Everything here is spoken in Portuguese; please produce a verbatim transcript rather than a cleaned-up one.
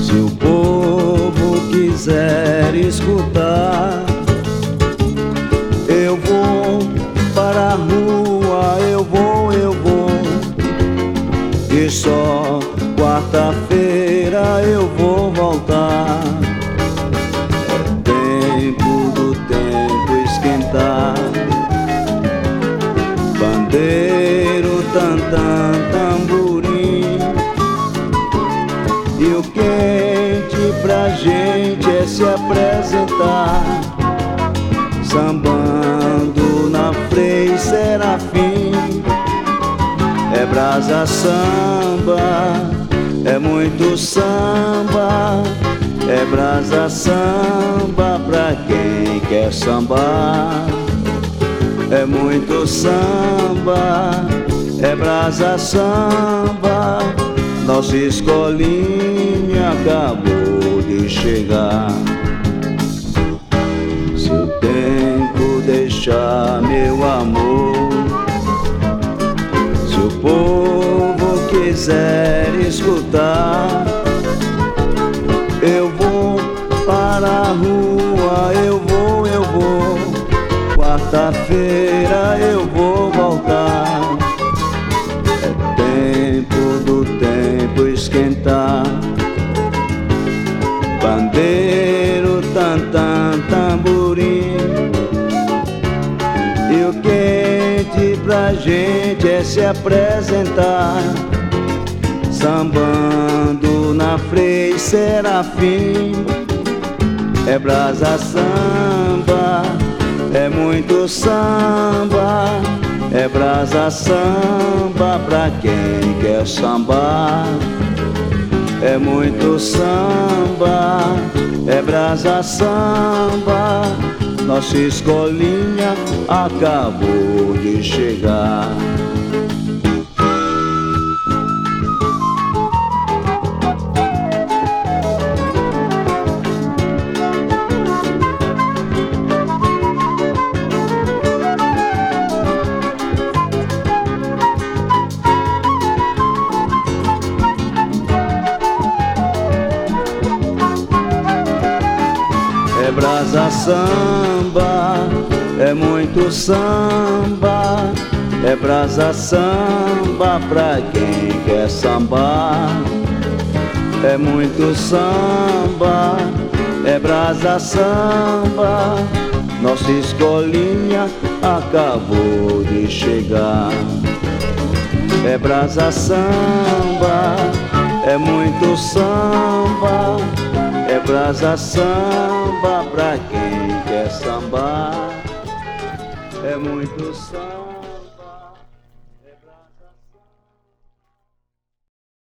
Se o povo quiser escutar, eu vou para a rua, eu vou, eu vou. E só quarta-feira eu vou voltar. É tempo do tempo esquentar. Bandeiro, tantã, tamborim. E o quente pra gente é se apresentar, sambando na Frei Serafim. É brasa samba, é muito samba. É brasa samba pra quem quer sambar. É muito samba, é brasa samba. Nossa escolinha acabou de chegar. Se o tempo deixar, meu amor, se o povo quiser escutar, eu vou para a rua, eu vou, eu vou. Quarta-feira eu vou voltar. É tempo do tempo esquentar. Bandeiro, tantã, tamborim. E o quente pra gente é se apresentar, sambando na Frei Serafim. É brasa samba, é muito samba. É brasa samba pra quem quer sambar. É muito samba, é brasa samba. Nossa escolinha acabou de chegar. É brasa samba, é muito samba. É brasa samba pra quem quer sambar. É muito samba, é brasa samba. Nossa escolinha acabou de chegar. É brasa samba, é muito samba. É brasa samba pra quem quer sambar. É muito samba.